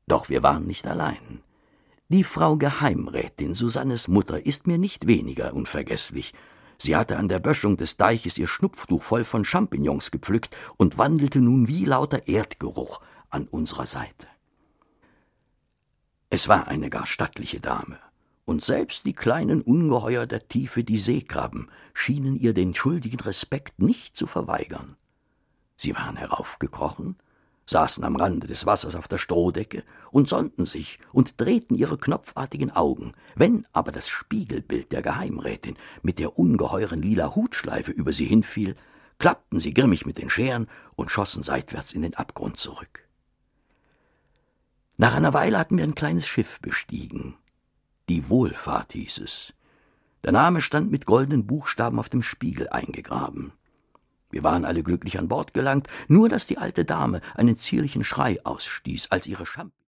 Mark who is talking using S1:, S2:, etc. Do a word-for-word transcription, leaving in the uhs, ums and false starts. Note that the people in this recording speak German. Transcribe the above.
S1: Doch wir waren nicht allein. Die Frau Geheimrätin, Susannes Mutter, ist mir nicht weniger unvergeßlich. Sie hatte an der Böschung des Deiches ihr Schnupftuch voll von Champignons gepflückt und wandelte nun wie lauter Erdgeruch an unserer Seite. Es war eine gar stattliche Dame, und selbst die kleinen Ungeheuer der Tiefe, die Seekrabben, schienen ihr den schuldigen Respekt nicht zu verweigern. Sie waren heraufgekrochen, saßen am Rande des Wassers auf der Strohdecke und sonnten sich und drehten ihre knopfartigen Augen. Wenn aber das Spiegelbild der Geheimrätin mit der ungeheuren lila Hutschleife über sie hinfiel, klappten sie grimmig mit den Scheren und schossen seitwärts in den Abgrund zurück. Nach einer Weile hatten wir ein kleines Schiff bestiegen. Die Wohlfahrt hieß es. Der Name stand mit goldenen Buchstaben auf dem Spiegel eingegraben. Wir waren alle glücklich an Bord gelangt, nur dass die alte Dame einen zierlichen Schrei ausstieß, als ihre Champ